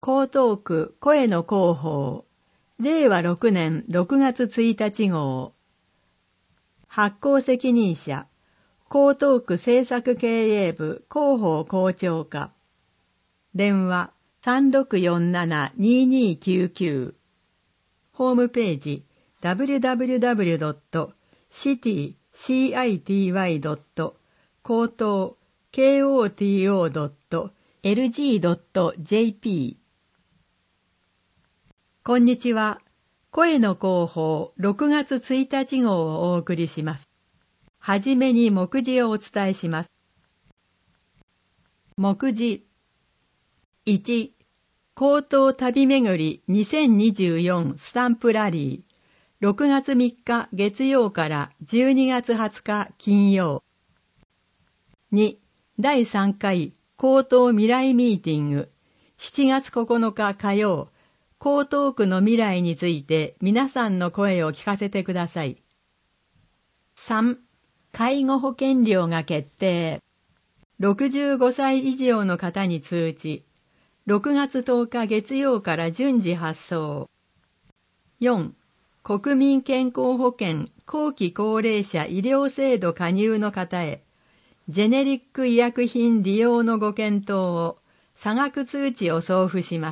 江東区声の広報、令和6年6月1日号。発行責任者、江東区政策経営部広報校長課。電話3647-2299。ホームページ www.city-koto.lg.jp。 こんにちは。声の広報6月1日号をお送りします。はじめに目次をお伝えします。目次1、江東旅めぐり2024スタンプラリー、6月3日月曜から12月20日金曜。2、第3回江東未来ミーティング、7月9日火曜、江東区の未来について皆さんの声を聞かせてください。3、介護保険料が決定。65歳以上の方に通知。6月10日月曜から順次発送。4、国民健康保険後期高齢者医療制度加入の方へ、ジェネリック医薬品利用のご検討を、差額通知を送付します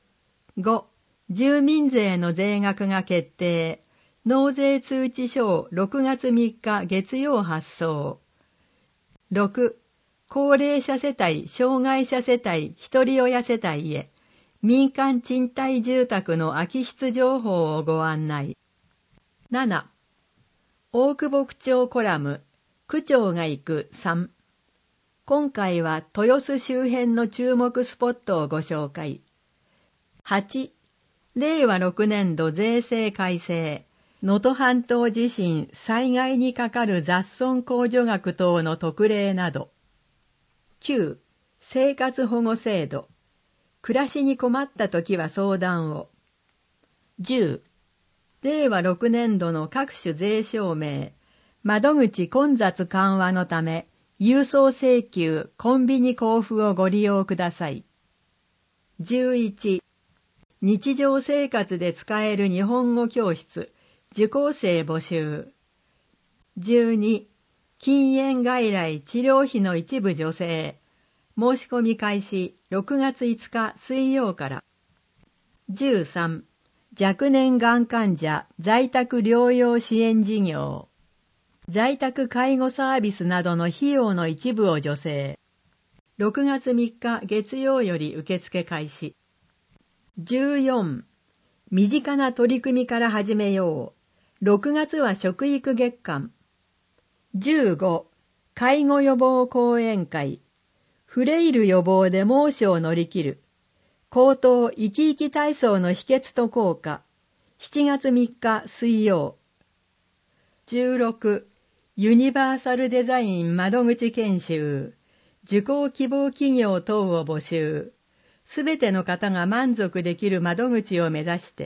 。5、住民税の税額が決定。納税通知書を6月3日月曜発送。6、高齢者世帯、障害者世帯、一人親世帯へ、民間賃貸住宅の空き室情報をご案内。7、大久保区長コラム、区長が行く3。今回は豊洲周辺の注目スポットをご紹介。8、令和6年度税制改正、能登半島地震災害にかかる雑損控除額等の特例など。9、生活保護制度、暮らしに困ったときは相談を。10、令和6年度の各種税証明、窓口混雑緩和のため、郵送請求、コンビニ交付をご利用ください。11、日常生活で使える日本語教室、受講生募集。12、禁煙外来治療費の一部助成。申し込み開始6月5日水曜から。13、若年がん患者在宅療養支援事業。在宅介護サービスなどの費用の一部を助成。6月3日月曜より受付開始。14、身近な取り組みから始めよう。6月は食育月間。15、介護予防講演会。フレイル予防で猛暑を乗り切る。江東生き生き体操の秘訣と効果。7月3日水曜。16、ユニバーサルデザイン窓口研修。受講希望企業等を募集。すべての方が満足できる窓口を目指して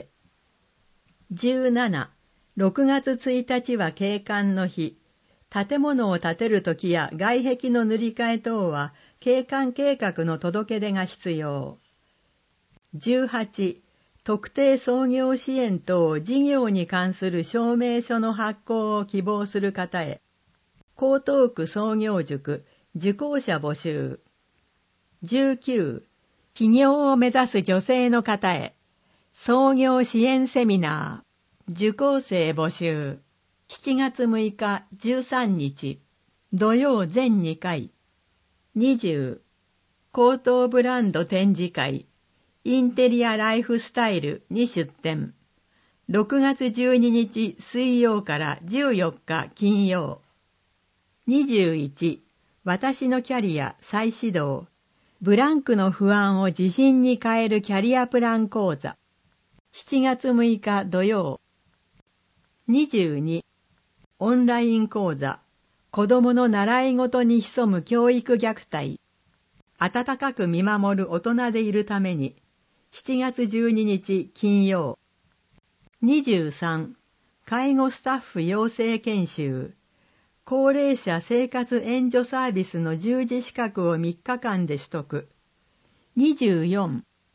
。17、6月1日は景観の日。建物を建てるときや外壁の塗り替え等は景観計画の届け出が必要。18、特定創業支援等事業に関する証明書の発行を希望する方へ。江東区創業塾、受講者募集。19、起業を目指す女性の方へ。創業支援セミナー、受講生募集。7月6日13日、土曜全2回。20、江東ブランド展示会、インテリアライフスタイルに出展。6月12日水曜から14日金曜。21、私のキャリア再始動。ブランクの不安を自信に変えるキャリアプラン講座。7月6日土曜。22、オンライン講座、子供の習い事に潜む教育虐待。温かく見守る大人でいるために。7月12日金曜。23、介護スタッフ養成研修。高齢者生活援助サービスの従事資格を3日間で取得。24、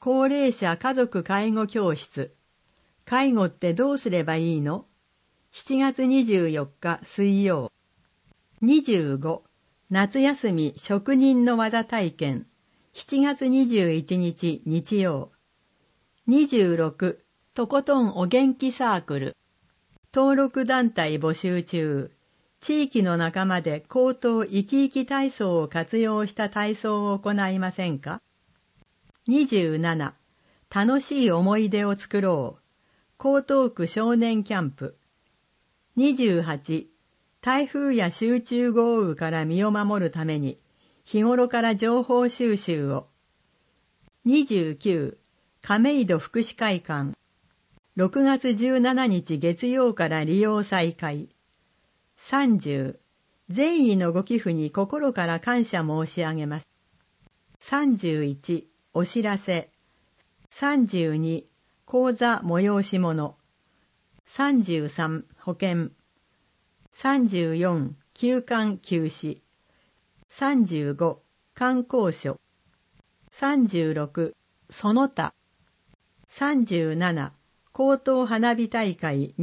高齢者家族介護教室。介護ってどうすればいいの？ 7 月24日水曜。25、夏休み職人の技体験。7月21日日曜。26、とことんお元気サークル。登録団体募集中。地域の仲間で口頭生き生き体操を活用した体操を行いませんか？ 27、楽しい思い出を作ろう。江東区少年キャンプ。28、台風や集中豪雨から身を守るために、日頃から情報収集を。29、亀戸福祉会館。6月17日月曜から利用再開。30、善意のご寄付に心から感謝申し上げます。31、お知らせ。32、講座催し物。33、保険。34、休館休止。35、観光所。36、その他。37、高等花火大会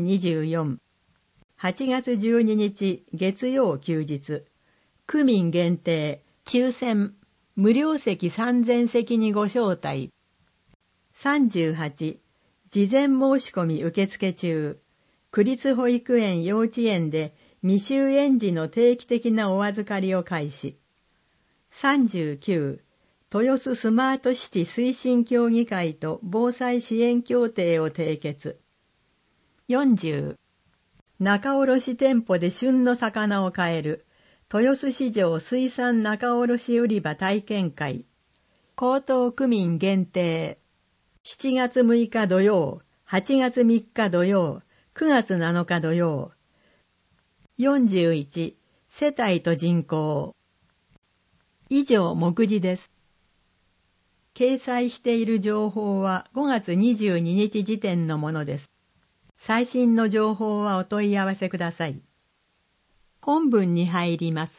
2024。8月12日月曜休日。区民限定、抽選、無料席3000席にご招待。38、事前申し込み受付中。区立保育園幼稚園で未就園児の定期的なお預かりを開始。39、豊洲スマートシティ推進協議会と防災支援協定を締結。40、仲卸店舗で旬の魚を買える豊洲市場水産仲卸売場体験会。江東区民限定。7月6日土曜、8月3日土曜、9月7日土曜。41、世帯と人口。以上目次です。掲載している情報は5月22日時点のものです。最新の情報はお問い合わせください。本文に入ります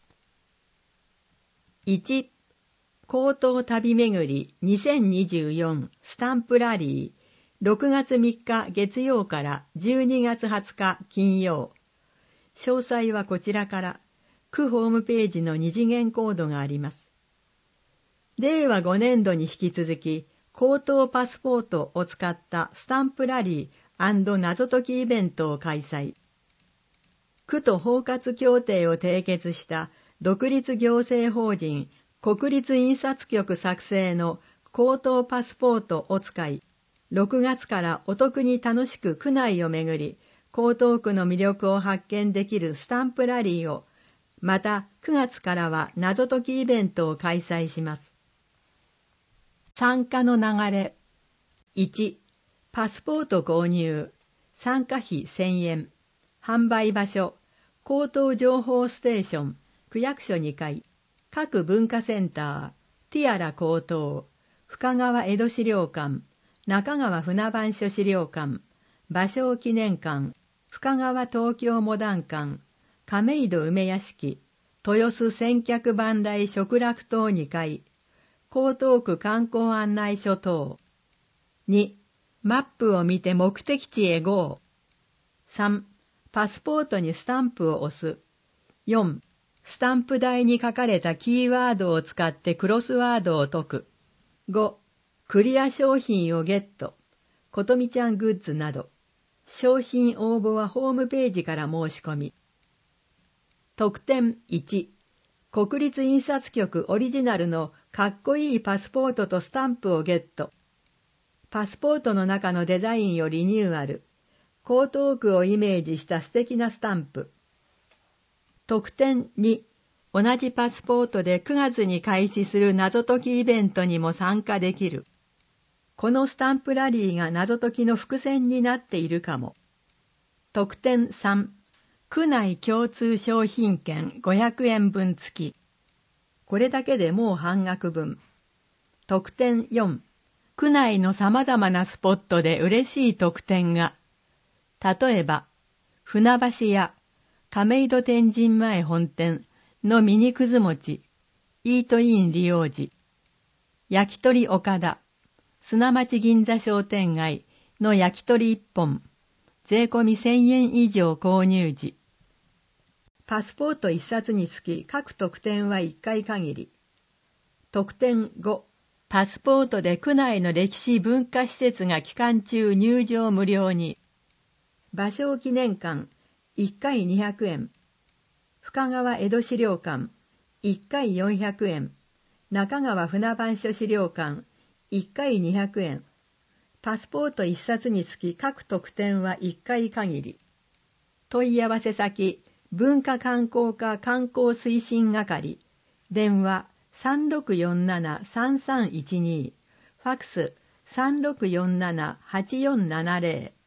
。1、江東旅めぐり2024スタンプラリー6月3日月曜から12月20日金曜。詳細はこちらから、区ホームページの二次元コードがあります。令和5年度に引き続き、江東パスポートを使ったスタンプラリー&謎解きイベントを開催。区と包括協定を締結した独立行政法人国立印刷局作成の江東パスポートを使い、6月からお得に楽しく区内を巡り、江東区の魅力を発見できるスタンプラリーを、また9月からは謎解きイベントを開催します。参加の流れ。1、パスポート購入。参加費1000円。販売場所。江東情報ステーション。区役所2階。各文化センター。ティアラ江東。深川江戸資料館。中川船番所資料館。芭蕉記念館。深川東京モダン館。亀戸梅屋敷。豊洲千客万来食楽棟2階。江東区観光案内所等。2、マップを見て目的地へ GO。3、パスポートにスタンプを押す。4、スタンプ台に書かれたキーワードを使ってクロスワードを解く。5、クリア商品をゲット。ことみちゃんグッズなど。商品応募はホームページから申し込み。特典1、国立印刷局オリジナルのかっこいいパスポートとスタンプをゲット。パスポートの中のデザインをリニューアル。江東区をイメージした素敵なスタンプ。特典2、同じパスポートで9月に開始する謎解きイベントにも参加できる。このスタンプラリーが謎解きの伏線になっているかも。特典3、区内共通商品券500円分付き。これだけでもう半額分。特典4、区内の様々なスポットで嬉しい特典が。例えば、船橋屋、亀戸天神前本店のミニくず餅、イートイン利用時、焼き鳥岡田、 砂町銀座商店街の焼き鳥1本、税込み1000円以上購入時。パスポート1冊につき各特典は1回限り。特典5、パスポートで区内の歴史文化施設が期間中入場無料に。芭蕉記念館1回200円。深川江戸資料館1回400円。中川船番所資料館1回200円。パスポート1冊につき各特典は1回限り。問い合わせ先、文化観光課観光推進係。電話3647-3312。ファクス3647-8470。